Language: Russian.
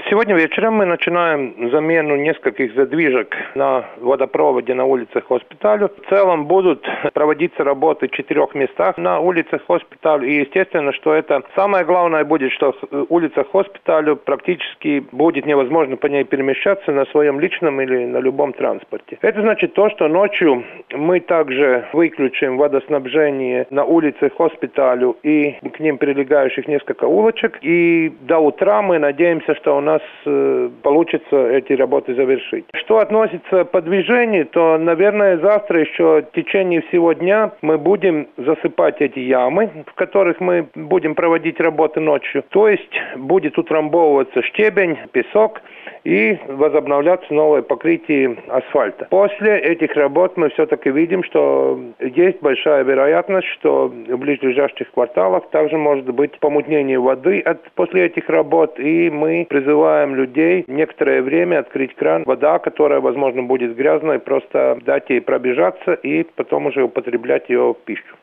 Сегодня вечером мы начинаем замену нескольких задвижек на водопроводе на улице Госпиталю. В целом будут проводиться работы в 4 местах на улице Госпиталю. И естественно, что это самое главное будет, что улица Госпиталю практически будет невозможно по ней перемещаться на своем личном или на любом транспорте. Это значит то, что ночью мы также выключим водоснабжение на улице Госпиталю и к ним прилегающих несколько улочек. И до утра мы надеемся, что у нас получится эти работы завершить. Что относится к движению, то, наверное, завтра еще в течение всего дня мы будем засыпать эти ямы, в которых мы будем проводить работы ночью. То есть будет утрамбовываться щебень, песок и возобновляться новое покрытие асфальта. После этих работ мы все-таки видим, что есть большая вероятность, что в близлежащих кварталах также может быть помутнение воды после этих работ, и мы призываем людей некоторое время открыть кран. Вода, которая, возможно, будет грязной, просто дать ей пробежаться и потом уже употреблять ее в пищу.